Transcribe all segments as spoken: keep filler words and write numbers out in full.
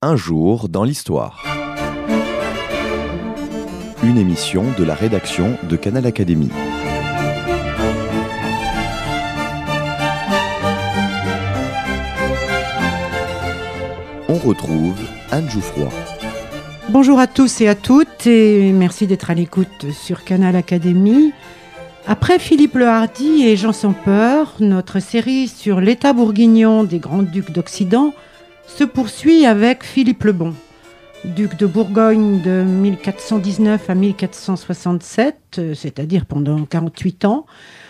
Un jour dans l'histoire. Une émission de la rédaction de Canal Académie. On retrouve Anne Jouffroy. Bonjour à tous et à toutes et merci d'être à l'écoute sur Canal Académie. Après Philippe le Hardi et Jean sans peur, notre série sur l'état bourguignon des grands-ducs d'Occident se poursuit avec Philippe le Bon, duc de Bourgogne de mille quatre cent dix-neuf à mille quatre cent soixante-sept, c'est-à-dire pendant quarante-huit ans,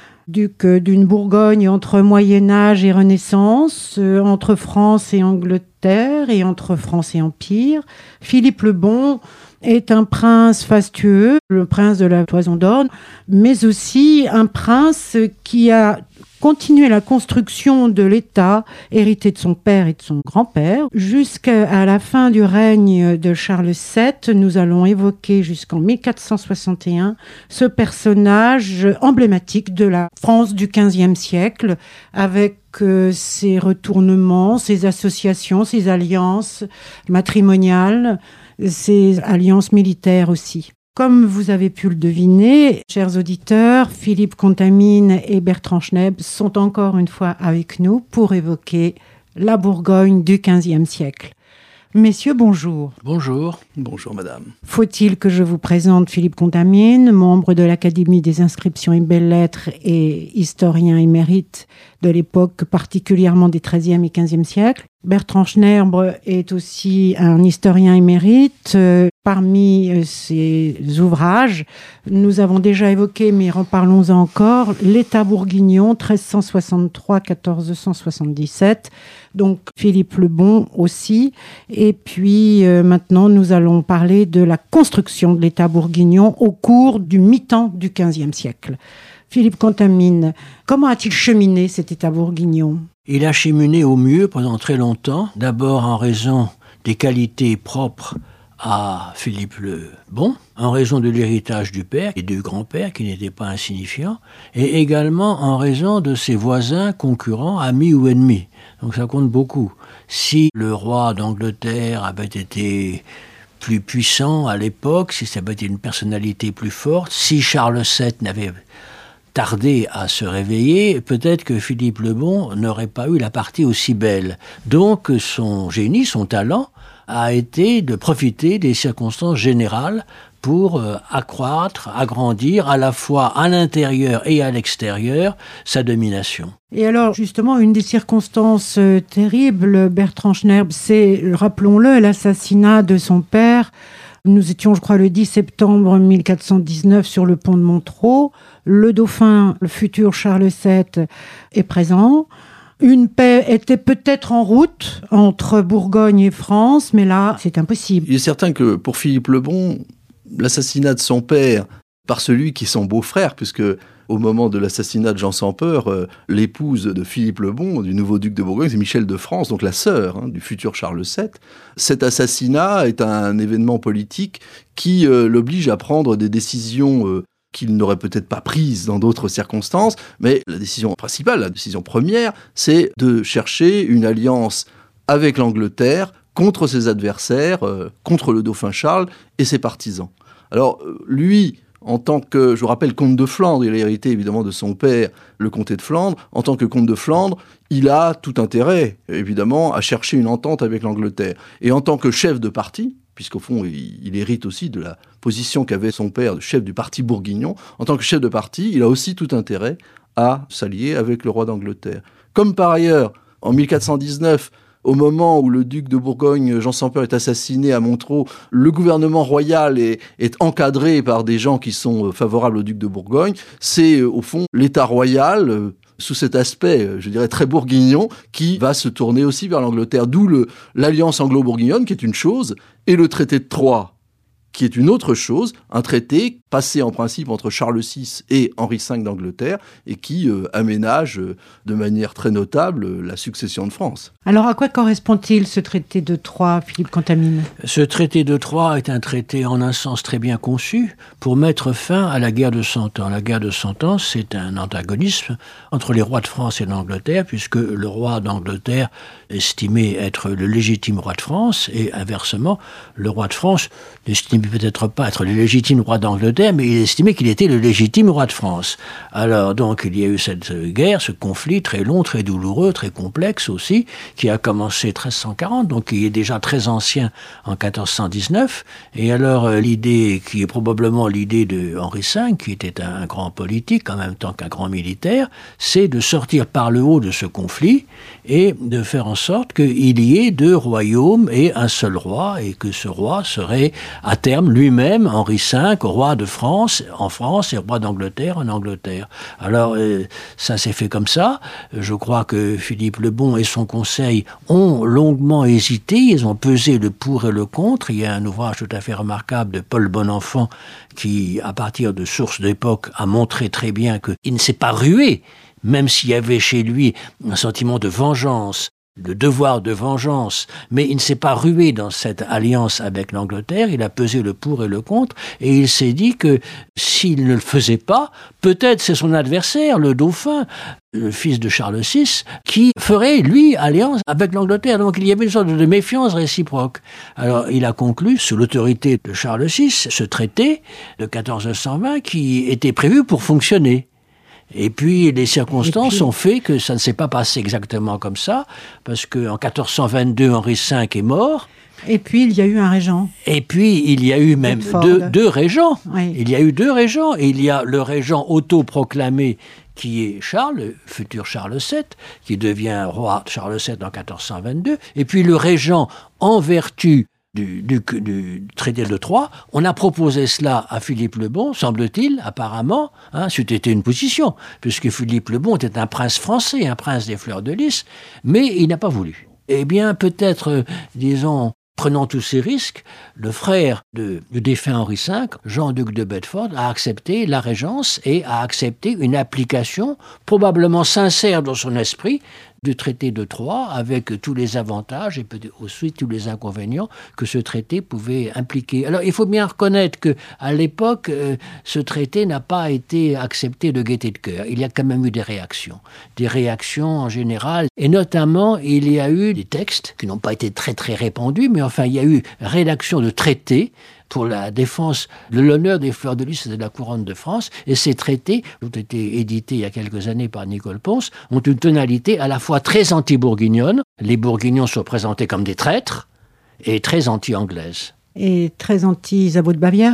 duc d'une Bourgogne entre Moyen-Âge et Renaissance, entre France et Angleterre et entre France et Empire. Philippe le Bon est un prince fastueux, le prince de la Toison d'Or, mais aussi un prince qui a continué la construction de l'État, hérité de son père et de son grand-père. Jusqu'à la fin du règne de Charles sept, nous allons évoquer jusqu'en mille quatre cent soixante et un ce personnage emblématique de la France du quinzième siècle, avec euh, ses retournements, ses associations, ses alliances matrimoniales, ses alliances militaires aussi. Comme vous avez pu le deviner, chers auditeurs, Philippe Contamine et Bertrand Schnebb sont encore une fois avec nous pour évoquer la Bourgogne du quinzième siècle. Messieurs, bonjour. Bonjour. Bonjour, madame. Faut-il que je vous présente Philippe Contamine, membre de l'Académie des inscriptions et belles-lettres et historien émérite de l'époque, particulièrement des treizième et quinzième siècles. Bertrand Schnebb est aussi un historien émérite. Euh, parmi euh, ses ouvrages, nous avons déjà évoqué, mais reparlons encore, l'État bourguignon treize cent soixante-trois à quatorze cent soixante-dix-sept. Donc Philippe le Bon aussi. Et puis euh, maintenant, nous allons parler de la construction de l'État bourguignon au cours du mi-temps du quinzième siècle. Philippe Contamine, comment a-t-il cheminé cet État bourguignon ? Il a cheminé au mieux pendant très longtemps, d'abord en raison des qualités propres à Philippe le Bon, en raison de l'héritage du père et du grand-père qui n'était pas insignifiant, et également en raison de ses voisins, concurrents, amis ou ennemis. Donc ça compte beaucoup. Si le roi d'Angleterre avait été plus puissant à l'époque, si ça avait été une personnalité plus forte, si Charles sept n'avait tardé à se réveiller, peut-être que Philippe le Bon n'aurait pas eu la partie aussi belle. Donc son génie, son talent, a été de profiter des circonstances générales pour euh, accroître, agrandir à la fois à l'intérieur et à l'extérieur sa domination. Et alors, justement, une des circonstances euh, terribles, Bertrand Schnebb, c'est, rappelons-le, l'assassinat de son père. Nous étions, je crois, le dix septembre mille quatre cent dix-neuf sur le pont de Montereau. Le dauphin, le futur Charles sept, est présent. Une paix était peut-être en route entre Bourgogne et France, mais là, c'est impossible. Il est certain que pour Philippe le Bon, l'assassinat de son père par celui qui est son beau-frère, puisque au moment de l'assassinat de Jean sans peur, euh, l'épouse de Philippe le Bon, du nouveau duc de Bourgogne, c'est Michel de France, donc la sœur hein, du futur Charles sept. Cet assassinat est un événement politique qui euh, l'oblige à prendre des décisions euh, qu'il n'aurait peut-être pas prises dans d'autres circonstances, mais la décision principale, la décision première, c'est de chercher une alliance avec l'Angleterre contre ses adversaires, euh, contre le dauphin Charles et ses partisans. Alors, euh, lui... En tant que, je vous rappelle, comte de Flandre, il a hérité évidemment de son père, le comté de Flandre. En tant que comte de Flandre, il a tout intérêt, évidemment, à chercher une entente avec l'Angleterre. Et en tant que chef de parti, puisqu'au fond, il, il hérite aussi de la position qu'avait son père, de chef du parti bourguignon, en tant que chef de parti, il a aussi tout intérêt à s'allier avec le roi d'Angleterre. Comme par ailleurs, en mille quatre cent dix-neuf, au moment où le duc de Bourgogne, Jean sans peur, est assassiné à Montereau, le gouvernement royal est, est encadré par des gens qui sont favorables au duc de Bourgogne. C'est, au fond, l'État royal, sous cet aspect, je dirais, très bourguignon, qui va se tourner aussi vers l'Angleterre. D'où le, l'alliance anglo-bourguignonne, qui est une chose, et le traité de Troyes, qui est une autre chose, un traité passé en principe entre Charles six et Henri cinq d'Angleterre, et qui euh, aménage euh, de manière très notable euh, la succession de France. Alors à quoi correspond-il ce traité de Troyes, Philippe Contamine ? Ce traité de Troyes est un traité en un sens très bien conçu pour mettre fin à la guerre de Cent Ans. La guerre de Cent Ans, c'est un antagonisme entre les rois de France et d'Angleterre, puisque le roi d'Angleterre estimait être le légitime roi de France, et inversement, le roi de France n'estimait peut-être pas être le légitime roi d'Angleterre, mais il estimait qu'il était le légitime roi de France. Alors donc il y a eu cette guerre, ce conflit très long, très douloureux, très complexe aussi, qui a commencé treize cent quarante, donc qui est déjà très ancien en quatorze cent dix-neuf. Et alors l'idée, qui est probablement l'idée de Henri cinq, qui était un grand politique en même temps qu'un grand militaire, c'est de sortir par le haut de ce conflit et de faire en sorte qu'il y ait deux royaumes et un seul roi, et que ce roi serait à terme lui-même Henri cinq, roi de France en France et roi d'Angleterre en Angleterre. Alors euh, ça s'est fait comme ça. Je crois que Philippe le Bon et son conseil ont longuement hésité, ils ont pesé le pour et le contre. Il y a un ouvrage tout à fait remarquable de Paul Bonenfant qui, à partir de sources d'époque, a montré très bien qu'il ne s'est pas rué, même s'il y avait chez lui un sentiment de vengeance, le devoir de vengeance, mais il ne s'est pas rué dans cette alliance avec l'Angleterre, il a pesé le pour et le contre, et il s'est dit que s'il ne le faisait pas, peut-être c'est son adversaire, le dauphin, le fils de Charles six, qui ferait, lui, alliance avec l'Angleterre. Donc il y avait une sorte de méfiance réciproque. Alors il a conclu, sous l'autorité de Charles six, ce traité de quatorze cent vingt qui était prévu pour fonctionner. Et puis les circonstances puis... ont fait que ça ne s'est pas passé exactement comme ça, parce qu'en quatorze cent vingt-deux, Henri cinq est mort. Et puis il y a eu un régent. Et puis il y a eu même deux, deux régents. Oui. Il y a eu deux régents. Et il y a le régent autoproclamé qui est Charles, le futur Charles sept, qui devient roi Charles sept en quatorze cent vingt-deux. Et puis le régent en vertu Du, du, du traité de Troyes, on a proposé cela à Philippe le Bon, semble-t-il, apparemment, hein, c'était une position, puisque Philippe le Bon était un prince français, un prince des fleurs de lys, mais il n'a pas voulu. Eh bien, peut-être, euh, disons, prenant tous ces risques, le frère de, du défunt Henri cinq, Jean-Duc de Bedford, a accepté la régence et a accepté une application probablement sincère dans son esprit du traité de Troyes, avec tous les avantages et peut-être aussi tous les inconvénients que ce traité pouvait impliquer. Alors il faut bien reconnaître qu'à l'époque, euh, ce traité n'a pas été accepté de gaieté de cœur. Il y a quand même eu des réactions. Des réactions en général, et notamment il y a eu des textes qui n'ont pas été très très répandus, mais enfin il y a eu rédaction de traités pour la défense de l'honneur des fleurs de lys et de la couronne de France. Et ces traités, qui ont été édités il y a quelques années par Nicole Pons, ont une tonalité à la fois très anti-bourguignonne, les bourguignons sont présentés comme des traîtres, et très anti-anglaise. Et très anti-Isabeau de Bavière ?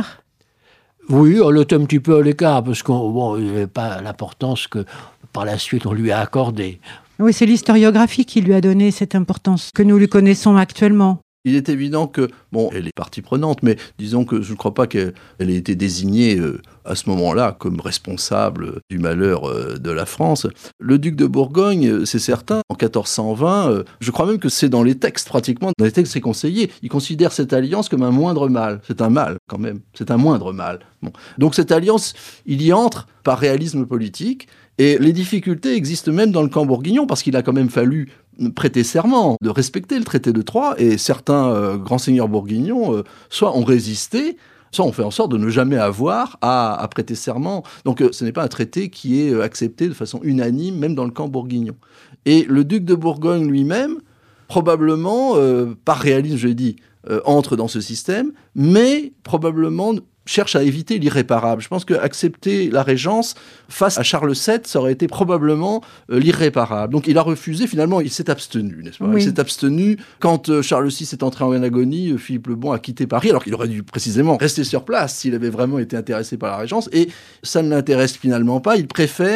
Oui, on l'est un petit peu à l'écart, parce qu'il bon, n'avait pas l'importance que par la suite on lui a accordée. Oui, c'est l'historiographie qui lui a donné cette importance que nous lui connaissons actuellement. Il est évident que, bon, elle est partie prenante, mais disons que je ne crois pas qu'elle ait été désignée euh, à ce moment-là comme responsable du malheur euh, de la France. Le duc de Bourgogne, euh, c'est certain, en quatorze cent vingt, euh, je crois même que c'est dans les textes, pratiquement, dans les textes des conseillers, il considère cette alliance comme un moindre mal. C'est un mal, quand même. C'est un moindre mal. Bon. Donc cette alliance, il y entre par réalisme politique, et les difficultés existent même dans le camp bourguignon, parce qu'il a quand même fallu prêter serment de respecter le traité de Troyes, et certains euh, grands seigneurs bourguignons euh, soit ont résisté, soit ont fait en sorte de ne jamais avoir à, à prêter serment. Donc euh, ce n'est pas un traité qui est euh, accepté de façon unanime, même dans le camp bourguignon. Et le duc de Bourgogne lui-même, probablement, euh, par réalisme, je l'ai dit, euh, entre dans ce système, mais probablement cherche à éviter l'irréparable. Je pense qu'accepter la régence face à Charles sept, ça aurait été probablement euh, l'irréparable. Donc il a refusé, finalement, il s'est abstenu, n'est-ce pas ? Oui. Il s'est abstenu. Quand euh, Charles six est entré en agonie, euh, Philippe le Bon a quitté Paris, alors qu'il aurait dû précisément rester sur place s'il avait vraiment été intéressé par la régence, et ça ne l'intéresse finalement pas. Il préfère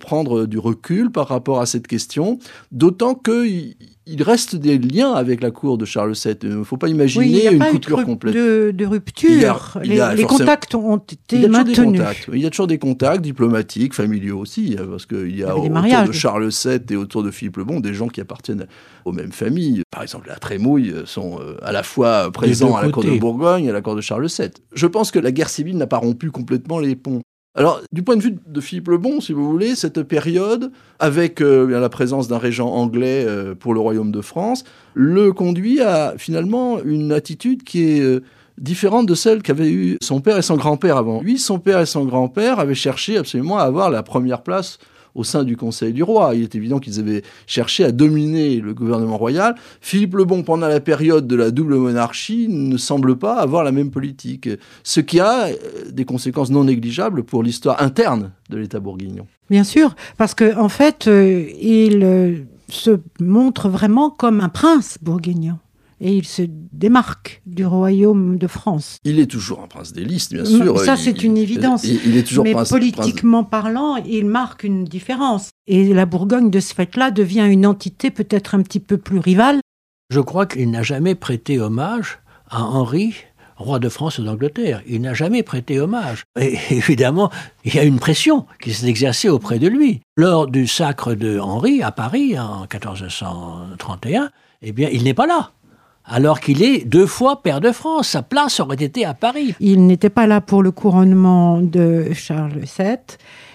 prendre du recul par rapport à cette question, d'autant qu'il il reste des liens avec la cour de Charles sept. Il ne faut pas imaginer oui, une coupure de, complète. De, de rupture. Il y a, il y a les, les contacts ont été il y a maintenus. Des contacts. Il y a toujours des contacts diplomatiques, familiaux aussi, parce qu'il y a autour mariages. de Charles sept et autour de Philippe le Bon des gens qui appartiennent aux mêmes familles. Par exemple, la Trémouille sont à la fois présents à la cour de Bourgogne et à la cour de Charles sept. Je pense que la guerre civile n'a pas rompu complètement les ponts. Alors, du point de vue de Philippe le Bon, si vous voulez, cette période, avec euh, la présence d'un régent anglais euh, pour le royaume de France, le conduit à finalement une attitude qui est euh, différente de celle qu'avaient eu son père et son grand-père avant. Lui, son père et son grand-père avaient cherché absolument à avoir la première place au sein du Conseil du roi. Il est évident qu'ils avaient cherché à dominer le gouvernement royal. Philippe le Bon, pendant la période de la double monarchie, ne semble pas avoir la même politique, ce qui a des conséquences non négligeables pour l'histoire interne de l'État bourguignon. Bien sûr, parce qu'en en fait, euh, il euh, se montre vraiment comme un prince bourguignon. Et il se démarque du royaume de France. Il est toujours un prince des listes, bien sûr. Ça, c'est il, une évidence. Il, il est toujours Mais prince, politiquement prince... parlant, il marque une différence. Et la Bourgogne, de ce fait-là, devient une entité peut-être un petit peu plus rivale. Je crois qu'il n'a jamais prêté hommage à Henri, roi de France et d'Angleterre. Il n'a jamais prêté hommage. Et évidemment, il y a une pression qui s'est exercée auprès de lui. Lors du sacre de Henri à Paris, en quatorze cent trente et un, eh bien, il n'est pas là. Alors qu'il est deux fois pair de France. Sa place aurait été à Paris. Il n'était pas là pour le couronnement de Charles sept.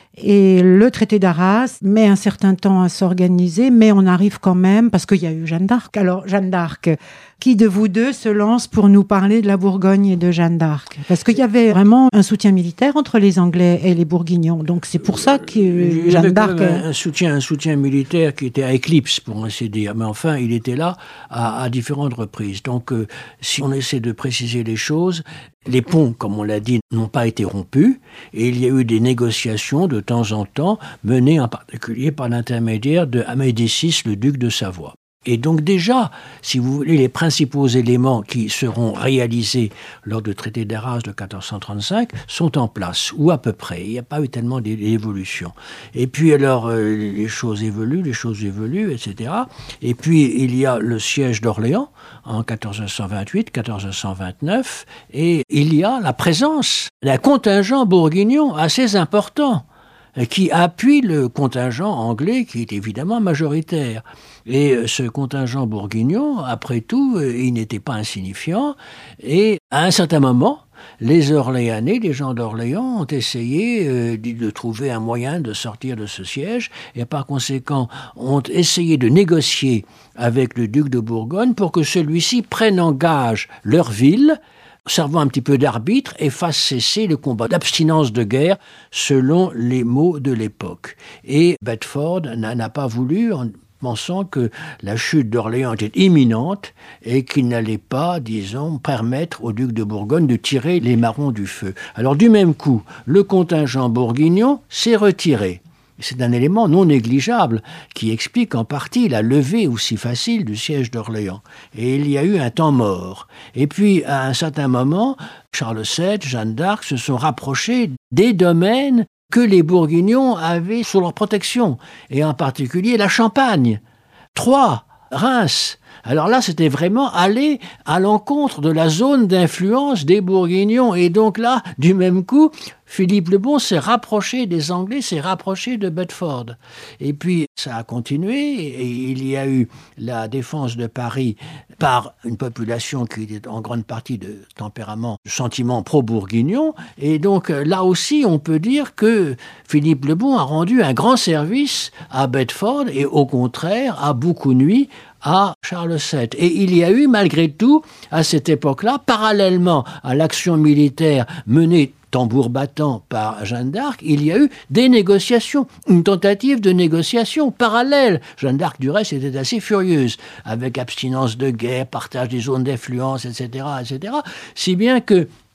Et le traité d'Arras met un certain temps à s'organiser, mais on arrive quand même, parce qu'il y a eu Jeanne d'Arc. Alors, Jeanne d'Arc, qui de vous deux se lance pour nous parler de la Bourgogne et de Jeanne d'Arc? Parce qu'il y avait vraiment un soutien militaire entre les Anglais et les Bourguignons. Donc, c'est pour ça que euh, Jeanne d'Arc... Un soutien, un soutien militaire qui était à éclipse, pour ainsi dire. Mais enfin, il était là à, à différentes reprises. Donc, euh, si on essaie de préciser les choses, les ponts, comme on l'a dit, n'ont pas été rompus. Et il y a eu des négociations de temps en temps, menées en particulier par l'intermédiaire de Amédée six, le duc de Savoie. Et donc déjà, si vous voulez, les principaux éléments qui seront réalisés lors du traité d'Arras de quatorze cent trente-cinq sont en place, ou à peu près. Il n'y a pas eu tellement d'évolution. Et puis alors, euh, les choses évoluent, les choses évoluent, et cetera. Et puis, il y a le siège d'Orléans en quatorze cent vingt-huit, quatorze cent vingt-neuf, et il y a la présence d'un contingent bourguignon assez important qui appuie le contingent anglais qui est évidemment majoritaire. Et ce contingent bourguignon, après tout, il n'était pas insignifiant. Et à un certain moment, les Orléanais, les gens d'Orléans, ont essayé de trouver un moyen de sortir de ce siège et par conséquent ont essayé de négocier avec le duc de Bourgogne pour que celui-ci prenne en gage leur ville, servant un petit peu d'arbitre et fasse cesser le combat d'abstinence de guerre selon les mots de l'époque. Et Bedford n'a pas voulu, en pensant que la chute d'Orléans était imminente et qu'il n'allait pas, disons, permettre au duc de Bourgogne de tirer les marrons du feu. Alors du même coup, le contingent bourguignon s'est retiré. C'est un élément non négligeable qui explique en partie la levée aussi facile du siège d'Orléans. Et il y a eu un temps mort. Et puis, à un certain moment, Charles sept, Jeanne d'Arc se sont rapprochés des domaines que les Bourguignons avaient sous leur protection, et en particulier la Champagne, Troyes, Reims. Alors là, c'était vraiment aller à l'encontre de la zone d'influence des Bourguignons. Et donc là, du même coup, Philippe le Bon s'est rapproché des Anglais, s'est rapproché de Bedford. Et puis, ça a continué, et il y a eu la défense de Paris par une population qui était en grande partie de tempérament, de sentiment pro-bourguignon. Et donc, là aussi, on peut dire que Philippe le Bon a rendu un grand service à Bedford, et au contraire, a beaucoup nui à Charles sept. Et il y a eu, malgré tout, à cette époque-là, parallèlement à l'action militaire menée tambour battant par Jeanne d'Arc, il y a eu des négociations, une tentative de négociation parallèle. Jeanne d'Arc, du reste, était assez furieuse, avec abstinence de guerre, partage des zones d'influence, et cetera, et cetera. Si bien que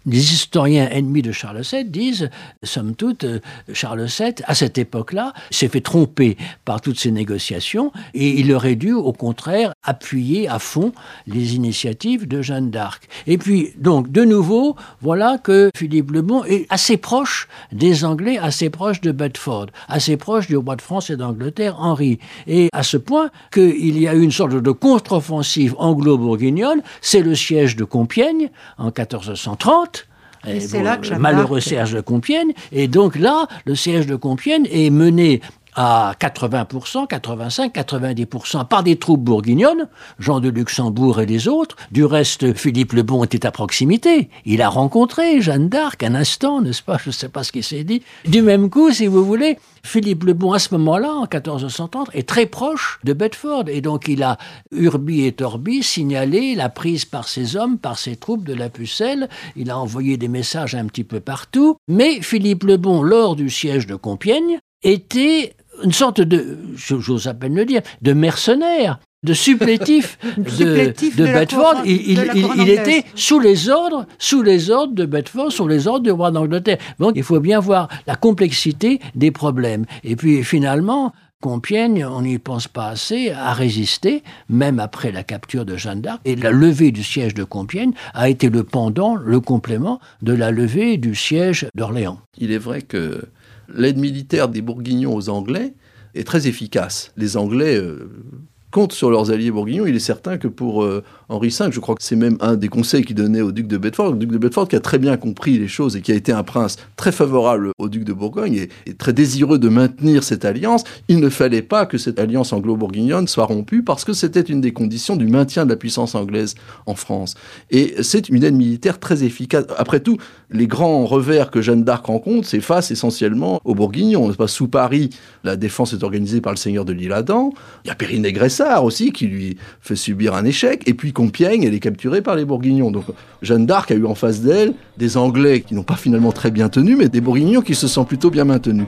Les historiens ennemis de Charles sept disent, somme toute, Charles sept, à cette époque-là, s'est fait tromper par toutes ces négociations et il aurait dû, au contraire, appuyer à fond les initiatives de Jeanne d'Arc. Et puis, donc, de nouveau, voilà que Philippe le Bon est assez proche des Anglais, assez proche de Bedford, assez proche du roi de France et d'Angleterre, Henri. Et à ce point qu'il y a eu une sorte de contre-offensive anglo-bourguignonne, c'est le siège de Compiègne en quatorze cent trente. Et, et c'est bon, là que Jeanne malheureux d'Arc... siège de Compiègne. Et donc là, le siège de Compiègne est mené à quatre-vingts pour cent, quatre-vingt-cinq, quatre-vingt-dix pour cent par des troupes bourguignonnes, Jean de Luxembourg et les autres. Du reste, Philippe le Bon était à proximité. Il a rencontré Jeanne d'Arc un instant, n'est-ce pas? Je ne sais pas ce qu'il s'est dit. Du même coup, si vous voulez, Philippe le Bon, à ce moment-là, en quatorze cent trente, est très proche de Bedford. Et donc, il a, urbi et torbi, signalé la prise par ses hommes, par ses troupes de la Pucelle. Il a envoyé des messages un petit peu partout. Mais Philippe le Bon, lors du siège de Compiègne, était une sorte de, j'ose à peine le dire, de mercenaire, de supplétif de, supplétif de, de Bedford. Cour, il, il, il, il était sous les ordres, sous les ordres de Bedford, sous les ordres du roi d'Angleterre. Donc il faut bien voir la complexité des problèmes. Et puis finalement, Compiègne, on n'y pense pas assez, a résisté, même après la capture de Jeanne d'Arc. Et la levée du siège de Compiègne a été le pendant, le complément de la levée du siège d'Orléans. Il est vrai que l'aide militaire des Bourguignons aux Anglais est très efficace. Les Anglais euh, comptent sur leurs alliés bourguignons. Il est certain que pour euh, Henri cinq, je crois que c'est même un des conseils qu'il donnait au duc de Bedford. Le duc de Bedford qui a très bien compris les choses et qui a été un prince très favorable au duc de Bourgogne et, et très désireux de maintenir cette alliance. Il ne fallait pas que cette alliance anglo-bourguignonne soit rompue parce que c'était une des conditions du maintien de la puissance anglaise en France. Et c'est une aide militaire très efficace. Après tout, les grands revers que Jeanne d'Arc rencontre, c'est face essentiellement aux Bourguignons. Pas sous Paris, la défense est organisée par le seigneur de l'Isle-Adam. Il y a Périnet-Gressart aussi qui lui fait subir un échec. Et puis Compiègne, elle est capturée par les Bourguignons. Donc Jeanne d'Arc a eu en face d'elle des Anglais qui n'ont pas finalement très bien tenu, mais des Bourguignons qui se sont plutôt bien maintenus.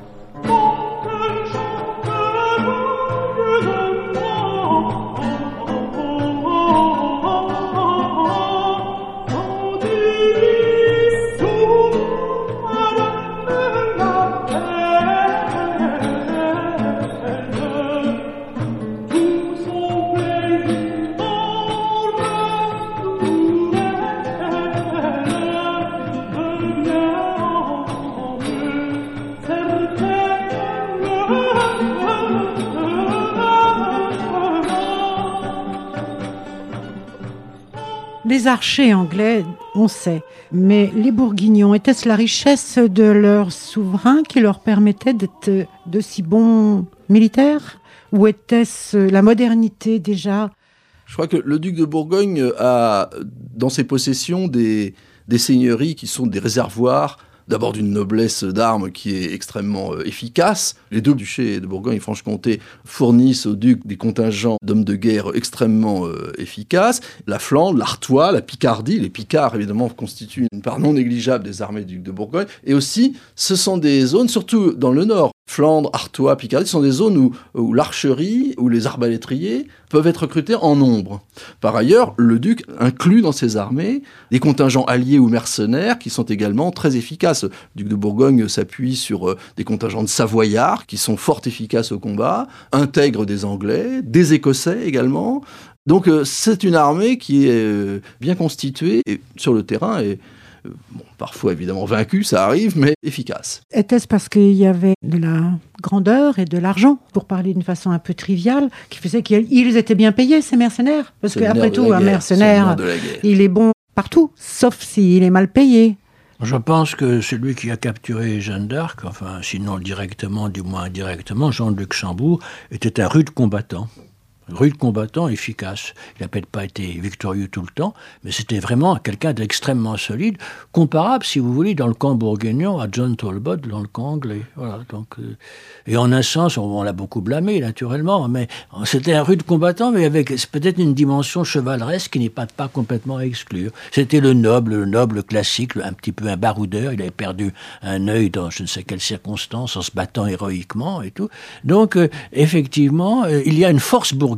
Les archers anglais, on sait, mais les Bourguignons, était-ce la richesse de leur souverain qui leur permettait d'être de si bons militaires? Ou était-ce la modernité déjà? Je crois que le duc de Bourgogne a dans ses possessions des, des seigneuries qui sont des réservoirs, d'abord d'une noblesse d'armes qui est extrêmement euh, efficace. Les deux duchés de Bourgogne et Franche-Comté fournissent au duc des contingents d'hommes de guerre extrêmement euh, efficaces. La Flandre, l'Artois, la Picardie, les Picards évidemment constituent une part non négligeable des armées du duc de Bourgogne. Et aussi, ce sont des zones, surtout dans le nord, Flandre, Artois, Picardie, ce sont des zones où, où l'archerie, où les arbalétriers peuvent être recrutés en nombre. Par ailleurs, le duc inclut dans ses armées des contingents alliés ou mercenaires qui sont également très efficaces. Le duc de Bourgogne s'appuie sur des contingents de Savoyards qui sont fort efficaces au combat, intègre des Anglais, des Écossais également. Donc c'est une armée qui est bien constituée et sur le terrain et bon, parfois évidemment vaincue, ça arrive, mais efficace. Était-ce parce qu'il y avait de la grandeur et de l'argent, pour parler d'une façon un peu triviale, qui faisait qu'ils étaient bien payés, ces mercenaires? Parce qu'après tout, un mercenaire, il est bon partout, sauf s'il est mal payé. Je pense que celui qui a capturé Jeanne d'Arc, enfin sinon directement, du moins indirectement, Jean de Luxembourg, était un rude combattant. Rude combattant, efficace. Il n'a peut-être pas été victorieux tout le temps, mais c'était vraiment quelqu'un d'extrêmement solide, comparable, si vous voulez, dans le camp bourguignon à John Talbot dans le camp anglais. Voilà, donc, euh, et en un sens, on, on l'a beaucoup blâmé, naturellement, mais c'était un rude combattant, mais avec peut-être une dimension chevaleresque qui n'est pas, pas complètement à exclure. C'était le noble, le noble classique, un petit peu un baroudeur. Il avait perdu un œil dans je ne sais quelle circonstance en se battant héroïquement et tout. Donc, euh, effectivement, euh, il y a une force bourguignonne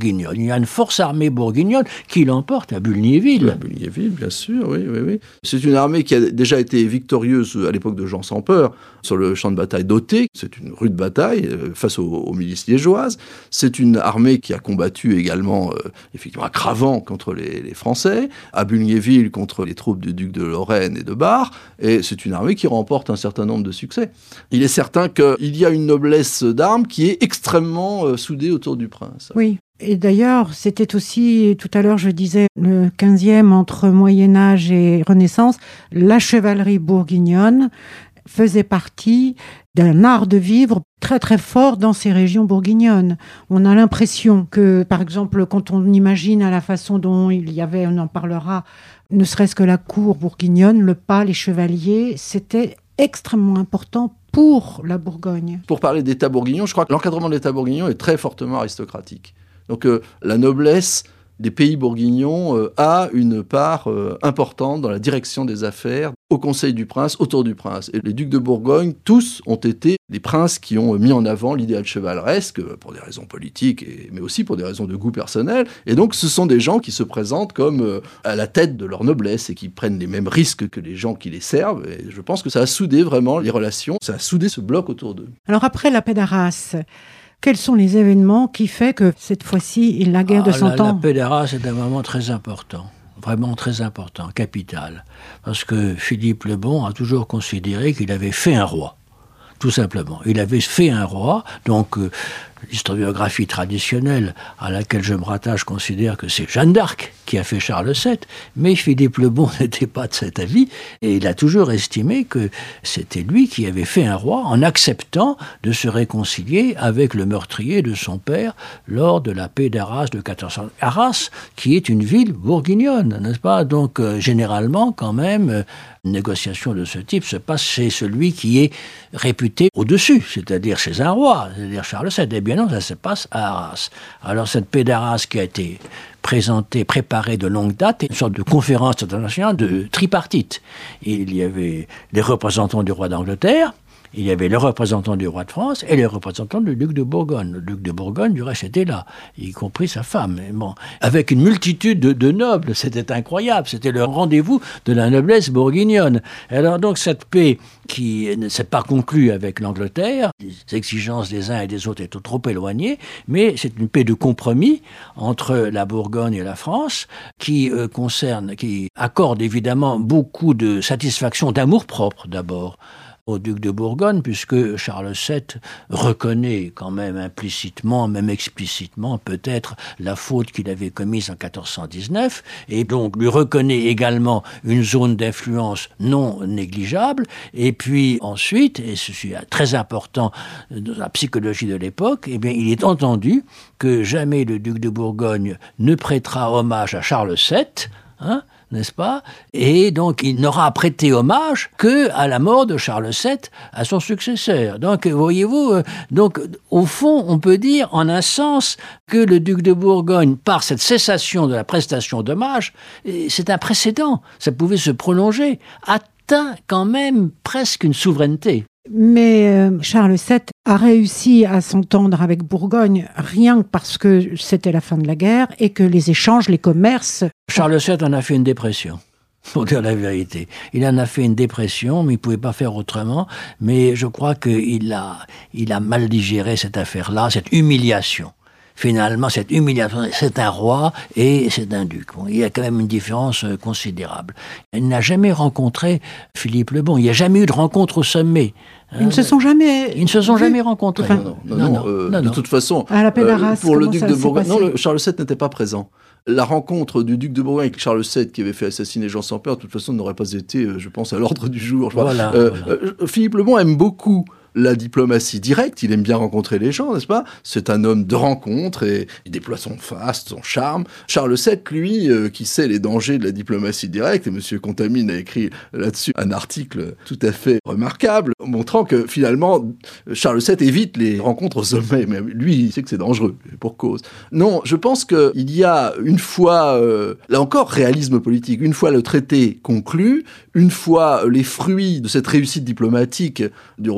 bourguignonne. Il y a une force armée bourguignonne qui l'emporte à Bulgnéville. À Bulgnéville, bien sûr, oui, oui, oui. C'est une armée qui a déjà été victorieuse à l'époque de Jean sans peur sur le champ de bataille d'Autey. C'est une rude bataille euh, face aux, aux milices liégeoises. C'est une armée qui a combattu également, euh, effectivement, à Cravant contre les, les Français, à Bulgnéville contre les troupes du duc de Lorraine et de Bar. Et c'est une armée qui remporte un certain nombre de succès. Il est certain qu'il y a une noblesse d'armes qui est extrêmement euh, soudée autour du prince. Oui. Et d'ailleurs, c'était aussi, tout à l'heure je disais, le quinzième entre Moyen-Âge et Renaissance, la chevalerie bourguignonne faisait partie d'un art de vivre très très fort dans ces régions bourguignonnes. On a l'impression que, par exemple, quand on imagine à la façon dont il y avait, on en parlera, ne serait-ce que la cour bourguignonne, le pas, les chevaliers, c'était extrêmement important pour la Bourgogne. Pour parler d'État bourguignon, je crois que l'encadrement de l'État bourguignon est très fortement aristocratique. Donc euh, la noblesse des pays bourguignons euh, a une part euh, importante dans la direction des affaires au Conseil du Prince, autour du Prince. Et les ducs de Bourgogne, tous ont été des princes qui ont mis en avant l'idéal chevaleresque pour des raisons politiques, et, mais aussi pour des raisons de goût personnel. Et donc ce sont des gens qui se présentent comme euh, à la tête de leur noblesse et qui prennent les mêmes risques que les gens qui les servent. Et je pense que ça a soudé vraiment les relations, ça a soudé ce bloc autour d'eux. Alors après la paix d'Arras, quels sont les événements qui font que cette fois-ci, la guerre ah, de Cent la, Ans... La paix d'Arras est un moment très important, vraiment très important, capital. Parce que Philippe le Bon a toujours considéré qu'il avait fait un roi, tout simplement. Il avait fait un roi, donc euh, l'historiographie traditionnelle à laquelle je me rattache considère que c'est Jeanne d'Arc qui a fait Charles sept, mais Philippe le Bon n'était pas de cet avis, et il a toujours estimé que c'était lui qui avait fait un roi en acceptant de se réconcilier avec le meurtrier de son père lors de la paix d'Arras de quatorze cents. Arras, qui est une ville bourguignonne, n'est-ce pas? Donc, euh, généralement, quand même, euh, une négociation de ce type se passe chez celui qui est réputé au-dessus, c'est-à-dire chez un roi, c'est-à-dire Charles sept. Eh bien non, ça se passe à Arras. Alors, cette paix d'Arras qui a été présentée, préparée de longue date, une sorte de conférence internationale de tripartite. Il y avait les représentants du roi d'Angleterre, il y avait le représentant du roi de France et le représentant du duc de Bourgogne. Le duc de Bourgogne, du reste, était là, y compris sa femme. Et bon, avec une multitude de, de nobles, c'était incroyable. C'était le rendez-vous de la noblesse bourguignonne. Alors donc, cette paix qui ne s'est pas conclue avec l'Angleterre, les exigences des uns et des autres étaient trop éloignées, mais c'est une paix de compromis entre la Bourgogne et la France qui euh, concerne, qui accorde évidemment beaucoup de satisfaction, d'amour-propre d'abord, au duc de Bourgogne, puisque Charles sept reconnaît quand même implicitement, même explicitement peut-être, la faute qu'il avait commise en quatorze cent dix-neuf, et donc lui reconnaît également une zone d'influence non négligeable, et puis ensuite, et ceci est très important dans la psychologie de l'époque, eh bien, il est entendu que jamais le duc de Bourgogne ne prêtera hommage à Charles sept, hein, n'est-ce pas? Et donc, il n'aura prêté hommage qu'à la mort de Charles sept, à son successeur. Donc, voyez-vous, donc, au fond, on peut dire, en un sens, que le duc de Bourgogne, par cette cessation de la prestation d'hommage, c'est un précédent, ça pouvait se prolonger, atteint quand même presque une souveraineté. Mais euh, Charles sept a réussi à s'entendre avec Bourgogne rien que parce que c'était la fin de la guerre et que les échanges, les commerces... Charles sept en a fait une dépression, pour dire la vérité. Il en a fait une dépression, mais il ne pouvait pas faire autrement. Mais je crois qu'il a, il a mal digéré cette affaire-là, cette humiliation. Finalement, cette humiliation, c'est un roi et c'est un duc. Bon, il y a quand même une différence considérable. Il n'a jamais rencontré Philippe le Bon. Il n'y a jamais eu de rencontre au sommet. Ils ne se sont jamais... Ils ne se sont jamais rencontrés. Enfin, non, non, non, non, non, euh, non, de non. toute façon, à la paix d'Arras, euh, pour le duc de Bourgogne, non, le, Charles sept n'était pas présent. La rencontre du duc de Bourgogne avec Charles sept, qui avait fait assassiner Jean sans peur, de toute façon, n'aurait pas été, je pense, à l'ordre du jour. Je voilà, euh, voilà. Euh, Philippe le Bon aime beaucoup la diplomatie directe, il aime bien rencontrer les gens, n'est-ce pas? C'est un homme de rencontre et il déploie son faste, son charme. Charles sept, lui, euh, qui sait les dangers de la diplomatie directe, et M. Contamine a écrit là-dessus un article tout à fait remarquable, montrant que finalement, Charles sept évite les rencontres au sommet, mais lui, il sait que c'est dangereux, pour cause. Non, je pense qu'il y a une fois, euh, là encore, réalisme politique, une fois le traité conclu, une fois les fruits de cette réussite diplomatique du roi de France,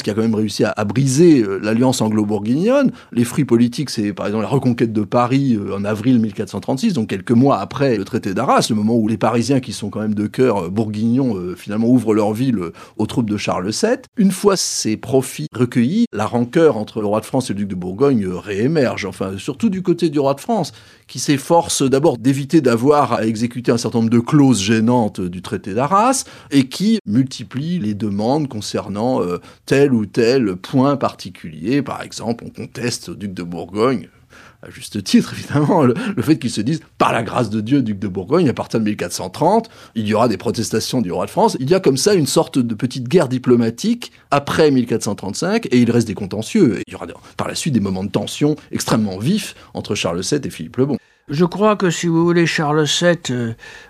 qui a quand même réussi à, à briser euh, l'alliance anglo-bourguignonne. Les fruits politiques, c'est par exemple la reconquête de Paris euh, en avril mille quatre cent trente-six, donc quelques mois après le traité d'Arras, le moment où les Parisiens, qui sont quand même de cœur euh, bourguignons, euh, finalement ouvrent leur ville euh, aux troupes de Charles sept. Une fois ces profits recueillis, la rancœur entre le roi de France et le duc de Bourgogne euh, réémerge, enfin surtout du côté du roi de France, qui s'efforce d'abord d'éviter d'avoir à exécuter un certain nombre de clauses gênantes du traité d'Arras et qui multiplie les demandes concernant euh, tel ou tel point particulier. Par exemple, on conteste au duc de Bourgogne, à juste titre évidemment, le, le fait qu'ils se disent « par la grâce de Dieu, duc de Bourgogne, à partir de mille quatre cent trente, il y aura des protestations du roi de France ». Il y a comme ça une sorte de petite guerre diplomatique après mille quatre cent trente-cinq, et il reste des contentieux. Et il y aura par la suite des moments de tension extrêmement vifs entre Charles sept et Philippe le Bon. Je crois que, si vous voulez, Charles sept euh,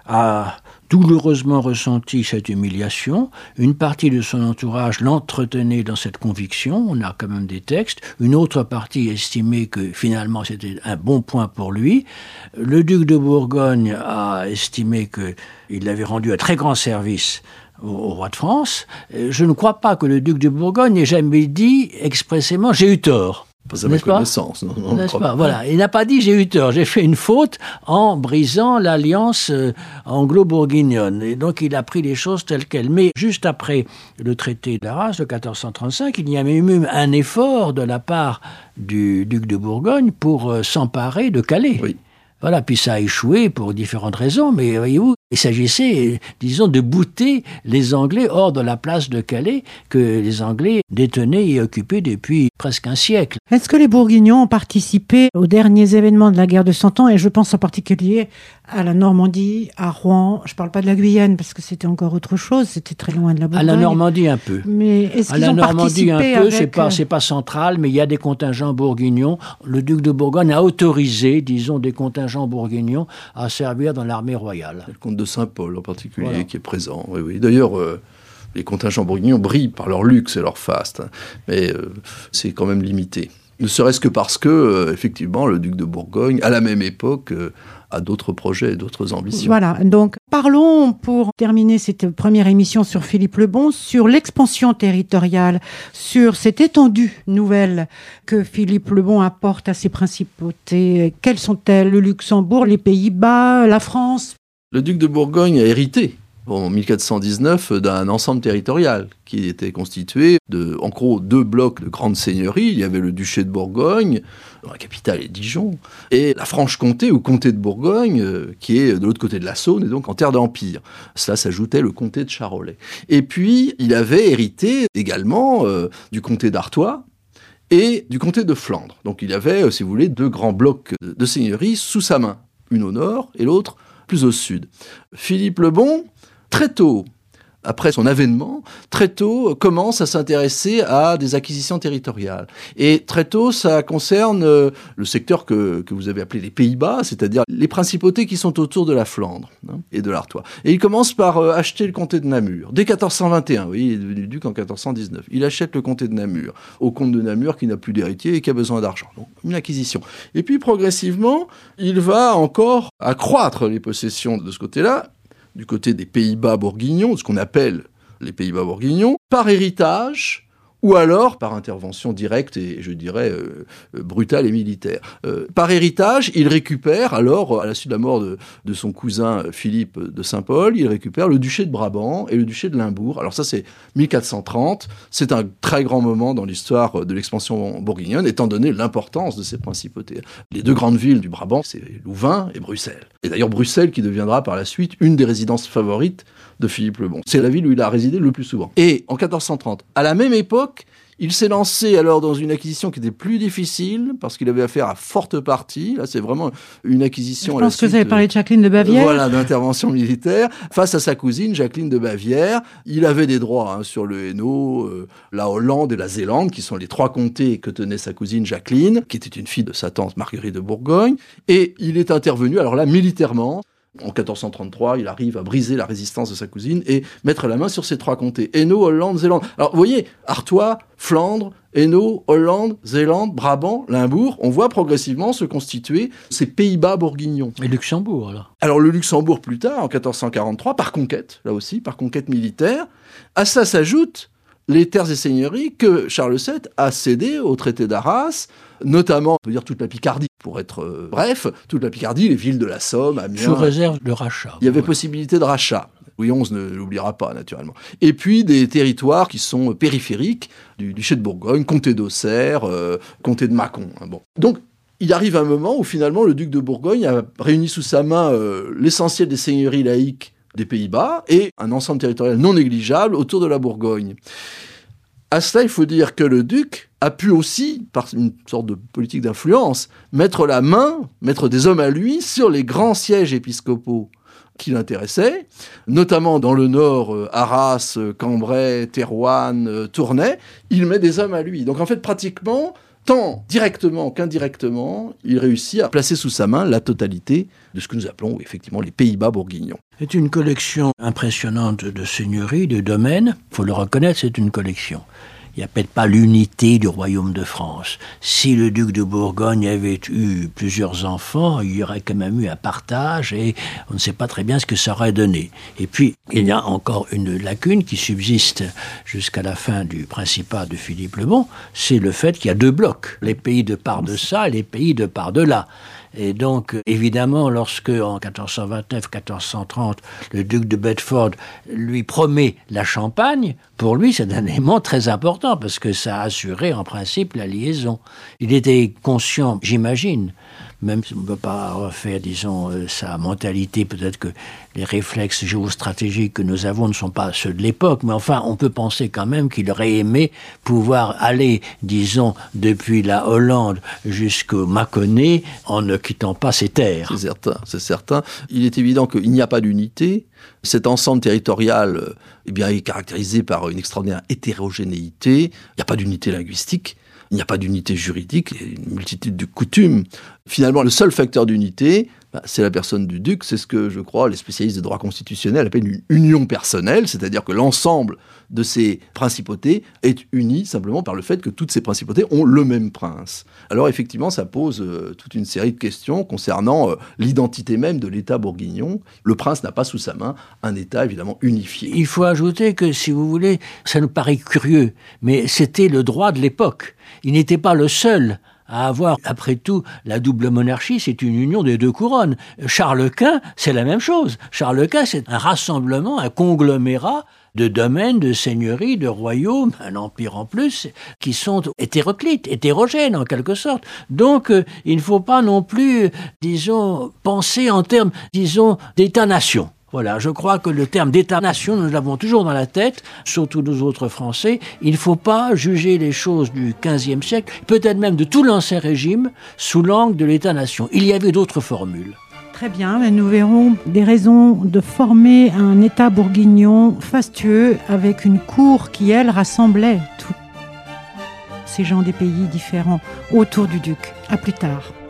a douloureusement ressenti cette humiliation. Une partie de son entourage l'entretenait dans cette conviction. On a quand même des textes. Une autre partie estimait que finalement c'était un bon point pour lui. Le duc de Bourgogne a estimé qu'il avait rendu un très grand service au, au roi de France. Je ne crois pas que le duc de Bourgogne ait jamais dit expressément « j'ai eu tort ». Pas à ma connaissance, non, non, N'est-ce pas ? Voilà, il n'a pas dit j'ai eu tort, j'ai fait une faute en brisant l'alliance euh, anglo-bourguignonne. Et donc il a pris les choses telles quelles. Mais juste après le traité d'Arras de quatorze cent trente-cinq, il y a même eu un effort de la part du duc de Bourgogne pour euh, s'emparer de Calais. Oui. Voilà, puis ça a échoué pour différentes raisons, mais voyez-vous, il s'agissait, disons, de bouter les Anglais hors de la place de Calais que les Anglais détenaient et occupaient depuis presque un siècle. Est-ce que les Bourguignons ont participé aux derniers événements de la guerre de Cent Ans, et je pense en particulier à la Normandie, à Rouen? Je ne parle pas de la Guyane parce que c'était encore autre chose, c'était très loin de la Bourgogne. À la Normandie un peu. Mais est-ce à qu'ils la ont Normandie participé un peu, avec... c'est pas c'est pas central, mais il y a des contingents bourguignons. Le duc de Bourgogne a autorisé, disons, des contingents bourguignons à servir dans l'armée royale. Le comte de Saint-Paul en particulier, Voilà. qui est présent. Oui, oui. D'ailleurs, euh, les contingents bourguignons brillent par leur luxe et leur faste, hein. Mais euh, c'est quand même limité. Ne serait-ce que parce que, euh, effectivement, le duc de Bourgogne, à la même époque, euh, a d'autres projets et d'autres ambitions. Voilà, donc parlons, pour terminer cette première émission sur Philippe le Bon, sur l'expansion territoriale, sur cette étendue nouvelle que Philippe le Bon apporte à ses principautés. Quelles sont-elles? Le Luxembourg, les Pays-Bas, la France? Le duc de Bourgogne a hérité, en mille quatre cent dix-neuf, d'un ensemble territorial qui était constitué de, en gros, deux blocs de grandes seigneuries. Il y avait le duché de Bourgogne, dont la capitale est Dijon, et la Franche-Comté, ou comté de Bourgogne, euh, qui est de l'autre côté de la Saône, et donc en terre d'Empire. Cela s'ajoutait le comté de Charolais. Et puis, il avait hérité également euh, du comté d'Artois et du comté de Flandre. Donc il avait, euh, si vous voulez, deux grands blocs de seigneuries sous sa main, une au nord et l'autre plus au sud. Philippe le Bon, très tôt, après son avènement, très tôt commence à s'intéresser à des acquisitions territoriales. Et très tôt, ça concerne euh, le secteur que, que vous avez appelé les Pays-Bas, c'est-à-dire les principautés qui sont autour de la Flandre, hein, et de l'Artois. Et il commence par euh, acheter le comté de Namur. Dès quatorze cent vingt et un, oui, il est devenu duc en quatorze cent dix-neuf. Il achète le comté de Namur au comte de Namur qui n'a plus d'héritier et qui a besoin d'argent. Donc, une acquisition. Et puis, progressivement, il va encore accroître les possessions de ce côté-là, du côté des Pays-Bas bourguignons, ce qu'on appelle les Pays-Bas bourguignons, par héritage, ou alors par intervention directe et, je dirais, euh, brutale et militaire. Euh, par héritage, il récupère, alors, à la suite de la mort de, de son cousin Philippe de Saint-Paul, il récupère le duché de Brabant et le duché de Limbourg. Alors ça, c'est mille quatre cent trente. C'est un très grand moment dans l'histoire de l'expansion bourguignonne, étant donné l'importance de ces principautés. Les deux grandes villes du Brabant, c'est Louvain et Bruxelles. Et d'ailleurs, Bruxelles qui deviendra par la suite une des résidences favorites de Philippe le Bon. C'est la ville où il a résidé le plus souvent. Et en quatorze cent trente, à la même époque, il s'est lancé alors dans une acquisition qui était plus difficile, parce qu'il avait affaire à forte partie. Là, c'est vraiment une acquisition... Je pense que vous avez parlé de Jacqueline de Bavière. Voilà, d'intervention militaire. Face à sa cousine, Jacqueline de Bavière, il avait des droits hein, sur le Hainaut, euh, la Hollande et la Zélande, qui sont les trois comtés que tenait sa cousine Jacqueline, qui était une fille de sa tante Marguerite de Bourgogne. Et il est intervenu, alors là, militairement. En quatorze cent trente-trois, il arrive à briser la résistance de sa cousine et mettre la main sur ces trois comtés. Hainaut, Hollande, Zélande. Alors, vous voyez, Artois, Flandre, Hainaut, Hollande, Zélande, Brabant, Limbourg, on voit progressivement se constituer ces Pays-Bas bourguignons. Et Luxembourg, alors Alors, le Luxembourg, plus tard, en quatorze cent quarante-trois, par conquête, là aussi, par conquête militaire. À ça s'ajoute les terres et seigneuries que Charles sept a cédées au traité d'Arras, notamment, on peut dire toute la Picardie, pour être euh, bref, toute la Picardie, les villes de la Somme, Amiens. Sous réserve de rachat. Il y avait ouais. possibilité de rachat. Louis onze ne l'oubliera pas, naturellement. Et puis des territoires qui sont périphériques, du duché de Bourgogne, comté d'Auxerre, euh, comté de Mâcon. Hein, bon. Donc, il arrive un moment où finalement le duc de Bourgogne a réuni sous sa main euh, l'essentiel des seigneuries laïques des Pays-Bas et un ensemble territorial non négligeable autour de la Bourgogne. À cela, il faut dire que le duc a pu aussi, par une sorte de politique d'influence, mettre la main, mettre des hommes à lui sur les grands sièges épiscopaux qui l'intéressaient, notamment dans le nord, euh, Arras, euh, Cambrai, Thérouanne, euh, Tournai. Il met des hommes à lui. Donc en fait, pratiquement, tant directement qu'indirectement, il réussit à placer sous sa main la totalité de ce que nous appelons effectivement les Pays-Bas bourguignons. C'est une collection impressionnante de seigneuries, de domaines. Il faut le reconnaître, c'est une collection. Il n'y a peut-être pas l'unité du royaume de France. Si le duc de Bourgogne avait eu plusieurs enfants, il y aurait quand même eu un partage et on ne sait pas très bien ce que ça aurait donné. Et puis, il y a encore une lacune qui subsiste jusqu'à la fin du principat de Philippe le Bon, c'est le fait qu'il y a deux blocs, les pays de part de ça et les pays de part de là. Et donc, évidemment, lorsque, en quatorze cent vingt-neuf quatorze cent trente, le duc de Bedford lui promet la Champagne, pour lui, c'est un élément très important, parce que ça a assuré, en principe, la liaison. Il était conscient, j'imagine, même si on ne peut pas refaire, disons, euh, sa mentalité, peut-être que les réflexes géostratégiques que nous avons ne sont pas ceux de l'époque, mais enfin, on peut penser quand même qu'il aurait aimé pouvoir aller, disons, depuis la Hollande jusqu'au Mâconnais, en ne quittant pas ses terres. C'est certain, c'est certain. Il est évident qu'il n'y a pas d'unité. Cet ensemble territorial eh bien, est caractérisé par une extraordinaire hétérogénéité. Il n'y a pas d'unité linguistique. Il n'y a pas d'unité juridique, il y a une multitude de coutumes. Finalement, le seul facteur d'unité, bah, c'est la personne du duc. C'est ce que, je crois, les spécialistes de droit constitutionnel appellent une union personnelle, c'est-à-dire que l'ensemble de ces principautés est uni simplement par le fait que toutes ces principautés ont le même prince. Alors effectivement, ça pose euh, toute une série de questions concernant euh, l'identité même de l'État bourguignon. Le prince n'a pas sous sa main un État évidemment unifié. Il faut ajouter que, si vous voulez, ça nous paraît curieux, mais c'était le droit de l'époque. Il n'était pas le seul à avoir, après tout, la double monarchie, c'est une union des deux couronnes. Charles Quint, c'est la même chose. Charles Quint, c'est un rassemblement, un conglomérat de domaines, de seigneuries, de royaumes, un empire en plus, qui sont hétéroclites, hétérogènes en quelque sorte. Donc, euh, il ne faut pas non plus, disons, penser en termes, disons, d'État-nation. Voilà, je crois que le terme d'État-nation, nous l'avons toujours dans la tête, surtout nous autres Français. Il ne faut pas juger les choses du quinzième siècle, peut-être même de tout l'Ancien Régime, sous l'angle de l'État-nation. Il y avait d'autres formules. Très bien, mais nous verrons des raisons de former un État bourguignon fastueux avec une cour qui, elle, rassemblait tous ces gens des pays différents autour du duc. À plus tard.